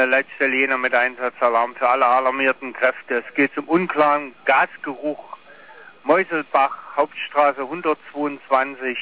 Leitstelle Jena mit Einsatzalarm für alle alarmierten Kräfte. Es geht zum unklaren Gasgeruch. Meuselbach, Hauptstraße 122.